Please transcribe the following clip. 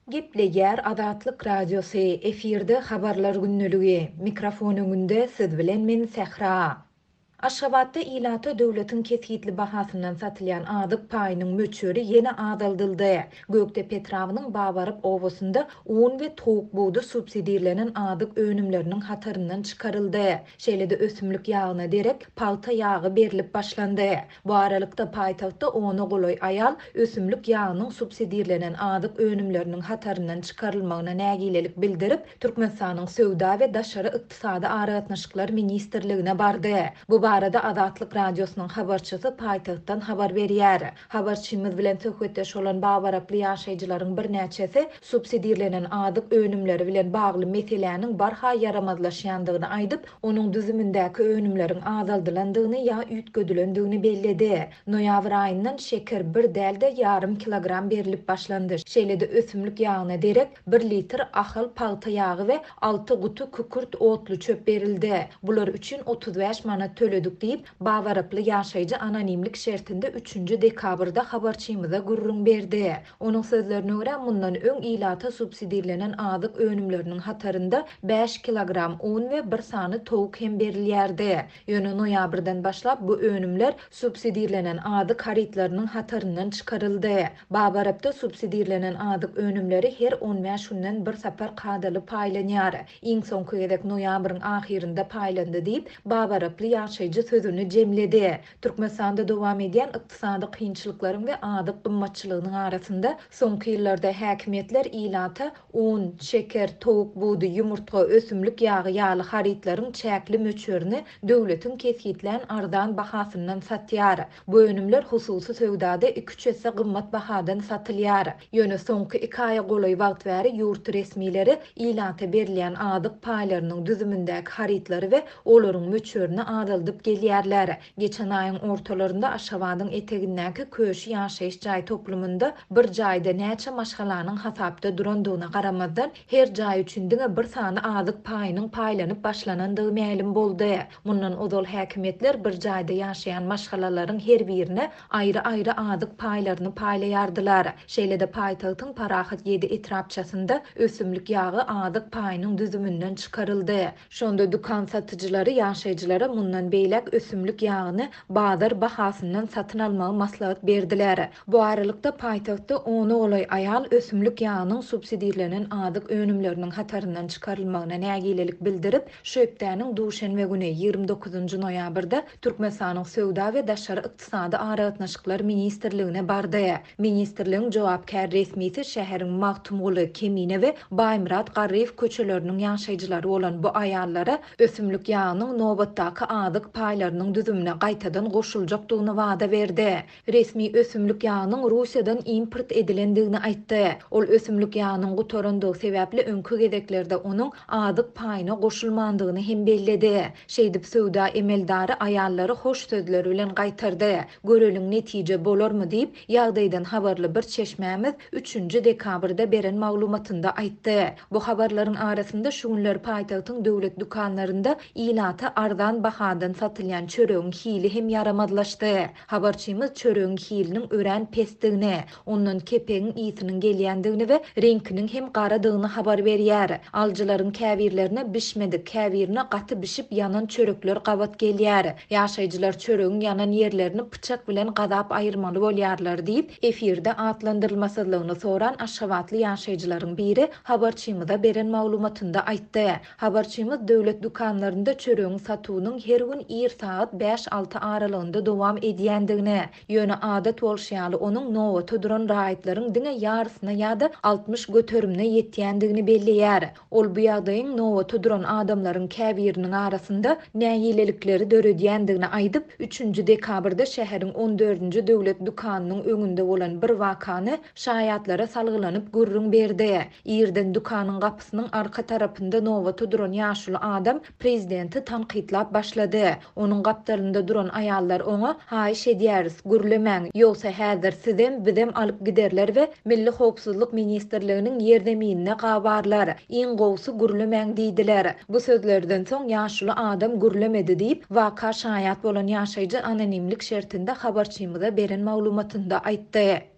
Gepleger Azatlyk Radiosu efirde habarlar günnülügi. Mikrofon öňünde siz bilen men Sehra. Aşgabatda ilata döwletiň kesgitli bahasyndan satylýan azyk paýynyň möçüri ýene azaldyldy. Gökdepe trawynyň Babaryp owasynda un we towuk buğdy subsidiýalenen azyk önümleriniň hataryndan çykaryldy. Şeýle-de ösümlik ýagyna derek palta ýagy berilip başlandy. Bu aralykda paýtagtda ony goloý aýal ösümlik ýagynyň subsidiýalenen azyk önümleriniň hataryndan çykarylmagyna nägilelik bildirip Türkmenistanyň Söwda we Daşary ykdysady aragatnaşyklar ministrligine bardy. Bu barada Azatlyk Radiosynyň habarçysy paýtagtdan habar berýär. Habarçymyz bilen söhbetdeş bolan Babaryply ýaşaýjylaryň bir näçesi subsidiýalenen azyk önümleri bilen bagly meseleniň barha yaramazlaşýandygyny aýdyp, onuň düzümindäki önümleriň azaldylandygyny ýa üýtgedilendigini belledi. Noýabr aýyndan şeker bir dälde ýarym kilogram berilip başlandy. Şeýle-de ösümlik ýagyna derek 1 litr ahyl palta ýagy we 6 gutu kükürt otlu çöp berildi. Bular üçin 35 manat töledik diýip Babaryply ýaşaýjy anonimlik şertinde 3-nji dekabrda habarçymyza gurrun berdi. Onuň sözlerine görä mundan öň ilata subsidiýalenen azyk önümleriniň hatarynda 5 kilogram un we 1 sany towuk hem berilýärdi. Ýöne noýabrdan başlap bu önümler subsidiýalenen azyk haritlarynyň hataryndan çykaryldy. Babarypda subsidiýalenen azyk önümleri her 15 günden bir sapar kadaly paýlanýar. Iň soňky gedek noýabryň ahirinde paýlandy diýip Babaryply ýaşaýjy sözüni jemledi. Türkmenistanda dowam edýän ykdysady kynçylyklaryň we azyk gymmatçylygynyň arasynda soňky ýyllarda häkimetler ilata un, şeker, towuk buğdy, ýumurtga, ösümlik ýagy ýaly haritlaryň çäkli möçürini döwletiň kesgitlen arzan bahasyndan satýar. Bu önümler hususy söwdada 2-3 esse gymmat bahadan satylýar. Ýöne soňky 2 aýa golaý wagt bäri ýurt resmileri ilata berilýän azyk paýlarynyň düzümindäki haritlary we olaryň möçürini azaldyp gelýärler. Geçen aýyň ortalarynda Aşgabatyň etegindäki köşi ýaşaýyş jaý toplumunda bir jaýda näçe maşgalanyň hasapda durandygyna garamazdan her jaý üçin diňe bir sany azyk paýynyň paýlanyp başlanandygy ma'lum boldy. Mundan ozal häkimetler bir jaýda ýaşaýan maşgalalaryň her birine aýry-aýry azyk paýlaryny paýlaýardylar. Şeýle-de paýtagtyň Parahat 7 etrapçasynda ösümlik ýagy azyk paýynyň düzümünden çykaryldy. Şonda dukan satyjylary ýaşaýjylara mundan beýlek ösümlik ýagyny bazar bahasyndan satyn almagy maslahat berdiler. Bu aralykda paýtagtda ony olay aýal ösümlik ýagynyň subsidiýalenen azyk önümleriniň hataryndan çykarylmagyna nägilelik bildirip, şu hepdäniň duşanbe güni 29-njy noýabrda Türkmenistanyň Söwda we Daşary ykdysady aragatnaşyklar ministrligine bardy. Ministrligiň jogapkär resmisi şäheriň Magtumguly, Kemine we Baýmurat Garryew köçeleriniň ýaşaýjylary bolan bu aýallara ösümlik ýagynyň nobatdaky azyk paýlarynyň düzümine gaýtadan goşuljakdygyny wada berdi. Resmi ösümlik ýagynyň Russiýadan import edilendigini aýtdy. Ol ösümlik ýagynyň gutorandygy sebäpli öňkü gedeklerde onuň azyk paýyna goşulmandygyny hem belledi. Şeýdip Söwda emeldary aýallary hoş sözleri bilen gaýtardy. Göreliň netije bolarmy diýip ýagdaýdan habarly bir çeşmämiz 3-nji dekabrda beren maglumatynda aýtdy. Bu habarlaryň arasynda şu günler paýtagtyň döwlet dukanlarynda ilata arzan bahadan satylýan çöregiň hili hem yaramazlaşdy. Habarçymyz çöregiň hiliniň ören pesdigini, ondan kepegiň ýetiniň gelýändigini we reňkiniň hem garadygyny habar berýär. Aljylaryň käbirlerine bişmedi, käbirine gaty bişip yanan çörekler gabat gelýär. Ýaşaýjylar çöregiň yanan ýerlerini pıçak bilen gazap aýyrmaly bolýarlar diýip efirde atlandyrylmasydlygyny soran Aşgabatly ýaşaýjylaryň biri habarçymyza beren maglumatynda aýtdy. Habarçymyz döwlet dukanlarynda çöregiň satuwynyň her gün 1 saat 5-6 aralygynda dowam edýändigini, ýöne adat bolşýaly onuň nowata duran raýatlaryň diňe ýarysyna ýa-da 60 göterimine ýetýändigini belliýär. Ol bu ýagdaýyň nowata duran adamlaryň käbiriniň arasynda nägilelikleri döredýändigini aýdyp 3-nji dekabrda şäheriň 14-nji döwlet dukanynyň öňünde bolan bir wakany şaýatlara salgylanyp gurrun berdi. Ýerden dukanyň gapysynyň arka tarapynda nowata duran ýaşly adam prezidenti tanqidlap başlady. Onuň gapdarynda duran aýallar oňa haýyş edýäris, gürlemäň, ýogsa häzir sizem bizem alyp giderler we Milli Howpsuzlyk Ministrliginiň ýerdemine gabarlar. Iň gowsy gürlemäň diýdiler. Bu sözlerden soň ýaşly adam gürlemedi diýip waka şaýat bolan ýaşaýjy anonimlik şertinde habarçymyza beren maglumatynda aýtdy.